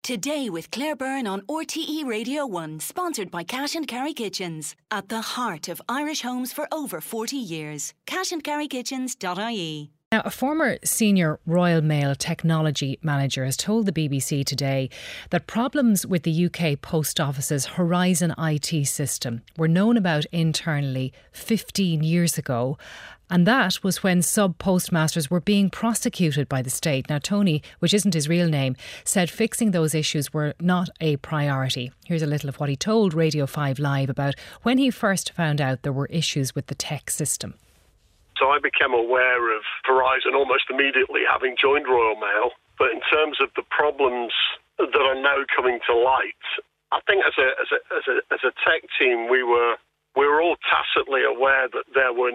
Today with Claire Byrne on RTE Radio 1, sponsored by Cash and Carry Kitchens. At the heart of Irish homes for over 40 years. cashandcarrykitchens.ie. Now, a former senior Royal Mail technology manager has told the BBC today that problems with the UK Post Office's Horizon IT system were known about internally 15 years ago. And that was when sub-postmasters were being prosecuted by the state. Now, Tony, which isn't his real name, said fixing those issues were not a priority. Here's a little of what he told Radio 5 Live about when he first found out there were issues with the tech system. So I became aware of Horizon almost immediately, having joined Royal Mail. But in terms of the problems that are now coming to light, I think as a tech team, we were all tacitly aware that there are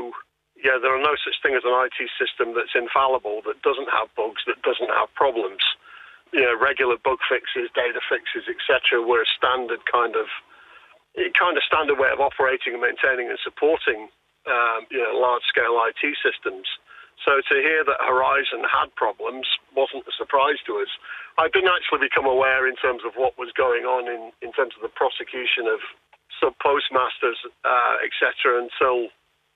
no such thing as an IT system that's infallible, that doesn't have bugs, that doesn't have problems. Regular bug fixes, data fixes, etc., were a standard kind of standard way of operating and maintaining and supporting large-scale IT systems. So to hear that Horizon had problems wasn't a surprise to us. I didn't actually become aware in terms of what was going on in terms of the prosecution of sub-postmasters, etc., until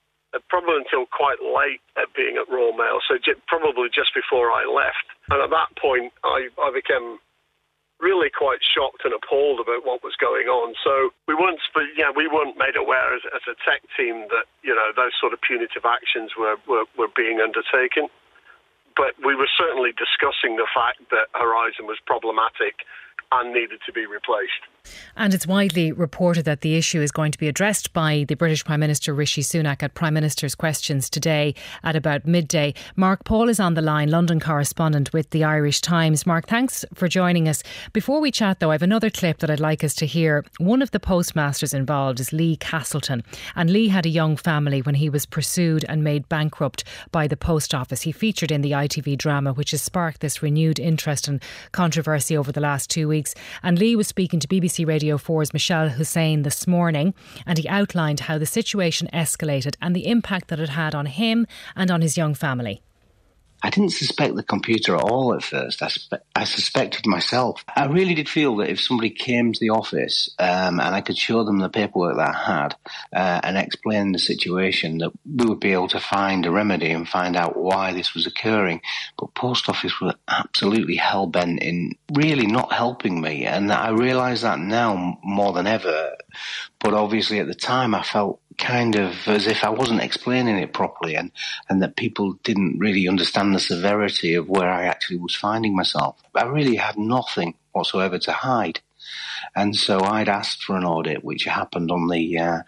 quite late at being at Royal Mail, so probably just before I left. And at that point, I became really quite shocked and appalled about what was going on. So we weren't made aware as a tech team that those sort of punitive actions were being undertaken. But we were certainly discussing the fact that Horizon was problematic and needed to be replaced. And it's widely reported that the issue is going to be addressed by the British Prime Minister Rishi Sunak at Prime Minister's Questions today at about midday. Mark Paul is on the line, London correspondent with the Irish Times. Mark, thanks for joining us. Before we chat though, I have another clip that I'd like us to hear. One of the postmasters involved is Lee Castleton, and Lee had a young family when he was pursued and made bankrupt by the Post Office. He featured in the ITV drama, which has sparked this renewed interest and controversy over the last 2 weeks. And Lee was speaking to BBC Radio 4's Michelle Hussein this morning, and he outlined how the situation escalated and the impact that it had on him and on his young family. I didn't suspect the computer at all at first. I suspected myself. I really did feel that if somebody came to the office and I could show them the paperwork that I had and explain the situation, that we would be able to find a remedy and find out why this was occurring. But Post Office were absolutely hell-bent in really not helping me. And I realise that now more than ever. But obviously at the time I felt kind of as if I wasn't explaining it properly and that people didn't really understand the severity of where I actually was finding myself. I really had nothing whatsoever to hide. And so I'd asked for an audit, which happened on the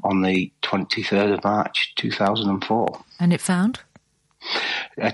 23rd of March 2004. And it found? A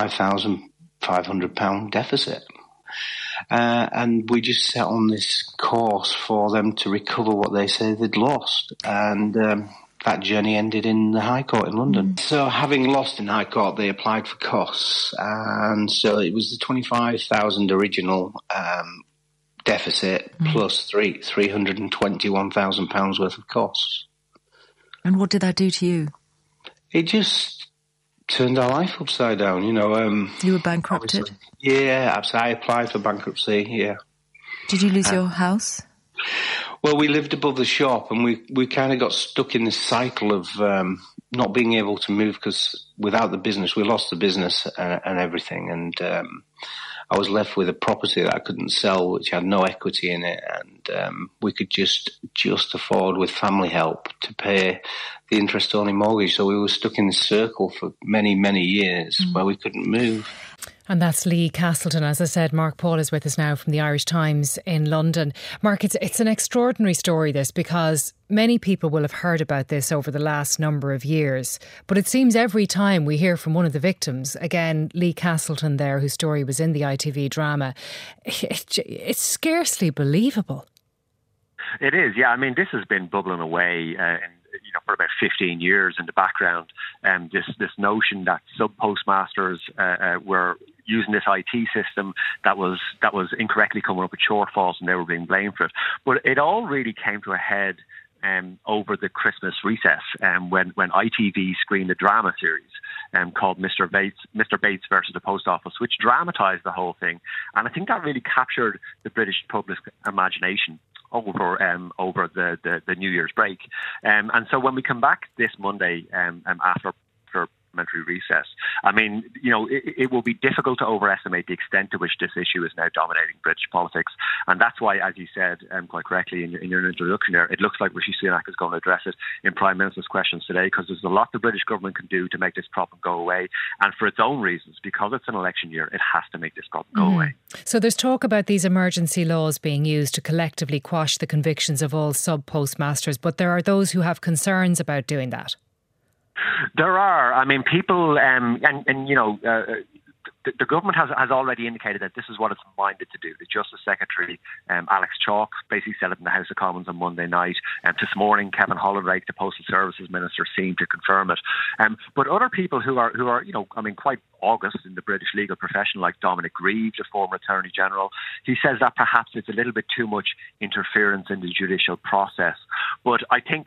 £25,500 deficit. And we just set on this course for them to recover what they say they'd lost. And that journey ended in the High Court in London. So having lost in High Court, they applied for costs. And so it was the 25,000 original deficit plus £321,000 worth of costs. And what did that do to you? It just turned our life upside down, You were bankrupted? Yeah, absolutely. I applied for bankruptcy, yeah. Did you lose your house? Well, we lived above the shop and we kind of got stuck in this cycle of not being able to move because without the business, we lost the business and everything. And I was left with a property that I couldn't sell, which had no equity in it. And we could just afford, with family help, to pay the interest-only mortgage. So we were stuck in this circle for many, many years where we couldn't move. And that's Lee Castleton. As I said, Mark Paul is with us now from the Irish Times in London. Mark, it's an extraordinary story, this, because many people will have heard about this over the last number of years. But it seems every time we hear from one of the victims, again, Lee Castleton there, whose story was in the ITV drama, it's scarcely believable. It is, yeah. I mean, this has been bubbling away for about 15 years in the background. This notion that sub-postmasters were using this IT system that was incorrectly coming up with shortfalls and they were being blamed for it. But it all really came to a head over the Christmas recess when ITV screened the drama series. called Mr. Bates versus the Post Office, which dramatised the whole thing. And I think that really captured the British public imagination over the New Year's break. And so when we come back this Monday after parliamentary recess, I mean, it will be difficult to overestimate the extent to which this issue is now dominating British politics. And that's why, as you said quite correctly in your introduction there, it looks like Rishi Sunak is going to address it in Prime Minister's questions today, because there's a lot the British government can do to make this problem go away. And for its own reasons, because it's an election year, it has to make this problem go away. So there's talk about these emergency laws being used to collectively quash the convictions of all sub-postmasters, but there are those who have concerns about doing that. There are. I mean, people, the government has already indicated that this is what it's minded to do. The Justice Secretary, Alex Chalk, basically said it in the House of Commons on Monday night. This morning, Kevin Hollinrake, the Postal Services Minister, seemed to confirm it. But other people who are quite august in the British legal profession, like Dominic Grieve, the former Attorney General, he says that perhaps it's a little bit too much interference in the judicial process. But I think,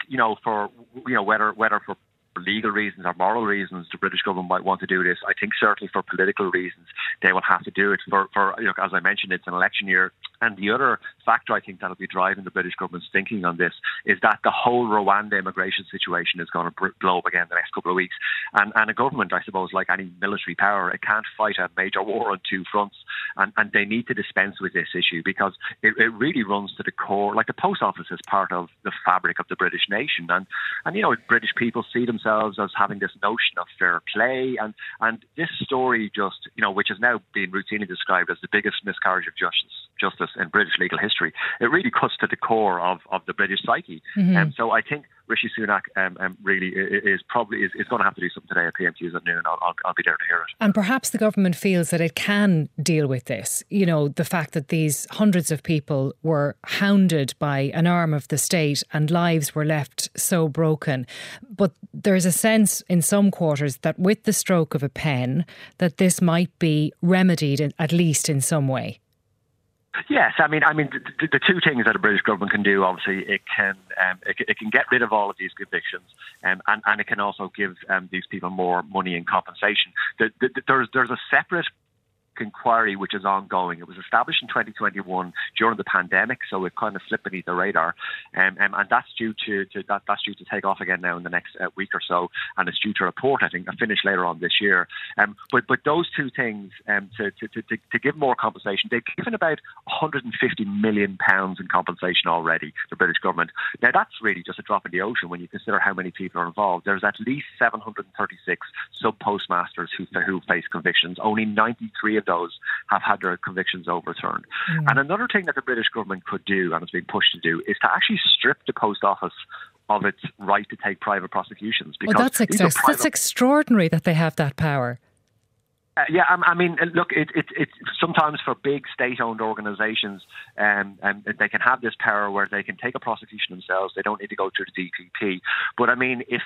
whether for legal reasons or moral reasons the British government might want to do this, I think certainly for political reasons they will have to do it. For as I mentioned, it's an election year. And the other factor I think that'll be driving the British government's thinking on this is that the whole Rwanda immigration situation is going to blow up again the next couple of weeks. And a government, I suppose, like any military power, it can't fight a major war on two fronts. And they need to dispense with this issue, because it really runs to the core. Like, the Post Office is part of the fabric of the British nation. And British people see themselves as having this notion of fair play. And this story just, which is now being routinely described as the biggest miscarriage of justice in British legal history, it really cuts to the core of the British psyche. And so I think Rishi Sunak really is going to have to do something today at PMQs at noon. I'll be there to hear it. And perhaps the government feels that it can deal with this. The fact that these hundreds of people were hounded by an arm of the state and lives were left so broken. But there's a sense in some quarters that with the stroke of a pen, that this might be remedied at least in some way. Yes, I mean, the two things that the British government can do, obviously, it can get rid of all of these convictions, and it can also give these people more money in compensation. There's a separate inquiry which is ongoing. It was established in 2021 during the pandemic, so it kind of slipped beneath the radar, and that's due to take off again now in the next week or so, and it's due to report, I think, and finish later on this year. But those two things, to give more compensation, they've given about £150 million in compensation already, the British government. Now that's really just a drop in the ocean when you consider how many people are involved. There's at least 736 sub-postmasters who face convictions. Only 93 of those have had their convictions overturned. And another thing that the British government could do, and it's being pushed to do, is to actually strip the Post Office of its right to take private prosecutions. Because that's extraordinary that they have that power. I mean, look, it's sometimes for big state-owned organisations, and they can have this power where they can take a prosecution themselves. They don't need to go through the DPP. But I mean, if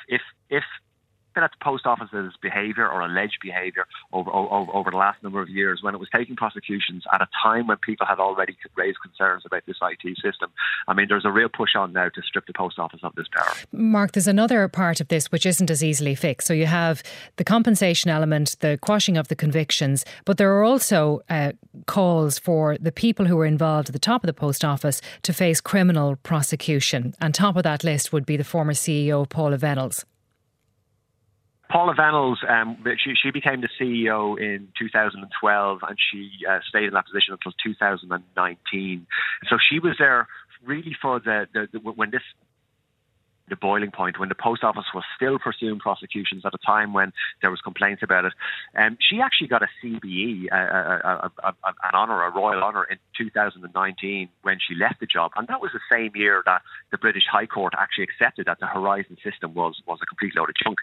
at the Post Office's behaviour or alleged behaviour over the last number of years, when it was taking prosecutions at a time when people had already raised concerns about this IT system. I mean, there's a real push on now to strip the Post Office of this power. Mark, there's another part of this which isn't as easily fixed. So you have the compensation element, the quashing of the convictions, but there are also calls for the people who were involved at the top of the Post Office to face criminal prosecution. And top of that list would be the former CEO, Paula Venables. Paula Venables, she became the CEO in 2012, and she stayed in that position until 2019. So she was there really for the boiling point, when the Post Office was still pursuing prosecutions at a time when there was complaints about it. She actually got a CBE, an honour, a royal honour, in 2019 when she left the job. And that was the same year that the British High Court actually accepted that the Horizon system was a complete load of junk.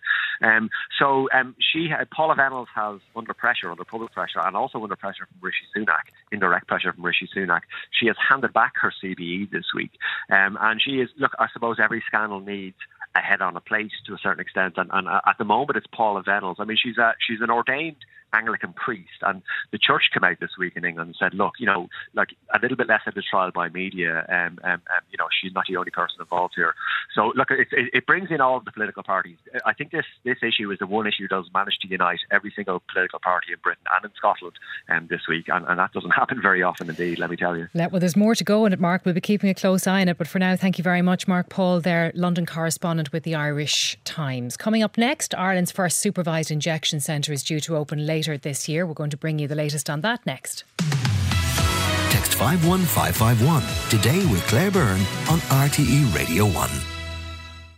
Paula Venables has, under public pressure, and also under pressure from Rishi Sunak, indirect pressure from Rishi Sunak, she has handed back her CBE this week. And she is, look, I suppose every scandal needs a head on a plate to a certain extent, and at the moment it's Paula Venables. I mean, she's an ordained Anglican priest, and the church came out this week in England and said, look, like a little bit less of the trial by media, she's not the only person involved here. So look, it brings in all of the political parties. I think this issue is the one issue that does manage to unite every single political party in Britain and in Scotland this week, and that doesn't happen very often indeed, let me tell you. Well, there's more to go in it, Mark. We'll be keeping a close eye on it, but for now, thank you very much, Mark Paul, there, London correspondent with the Irish Times. Coming up next, Ireland's first supervised injection centre is due to open later this year. We're going to bring you the latest on that next. Text 51551 today with Claire Byrne on RTE Radio 1.